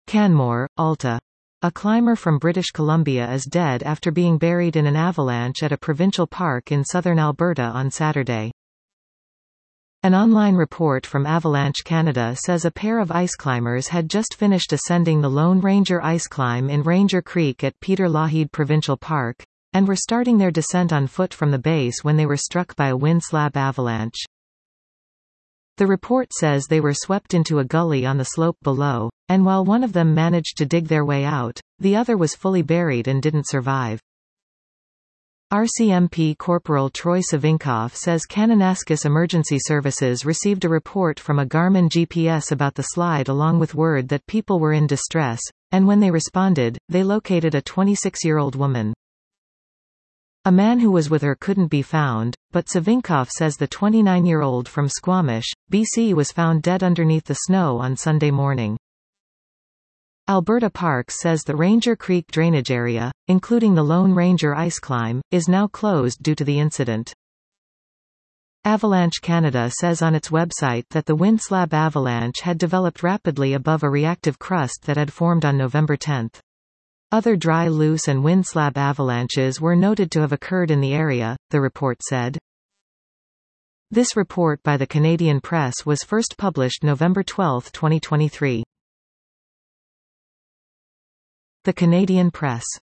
Canmore, Alta. A climber from British Columbia is dead after being buried in an avalanche at a provincial park in southern Alberta on Saturday. An online report from Avalanche Canada says a pair of ice climbers had just finished ascending the Lone Ranger ice climb in Ranger Creek at Peter Lougheed Provincial Park, and were starting their descent on foot from the base when they were struck by a wind slab avalanche. The report says they were swept into a gully on the slope below, and while one of them managed to dig their way out, the other was fully buried and didn't survive. RCMP Corporal Troy Savinkov says Kananaskis Emergency Services received a report from a Garmin GPS about the slide along with word that people were in distress, and when they responded, they located a 26-year-old woman. A man who was with her couldn't be found, but Savinkov says the 29-year-old from Squamish, BC was found dead underneath the snow on Sunday morning. Alberta Parks says the Ranger Creek drainage area, including the Lone Ranger ice climb, is now closed due to the incident. Avalanche Canada says on its website that the wind slab avalanche had developed rapidly above a reactive crust that had formed on November 10. Other dry, loose and wind slab avalanches were noted to have occurred in the area, the report said. This report by the Canadian Press was first published November 12, 2023. The Canadian Press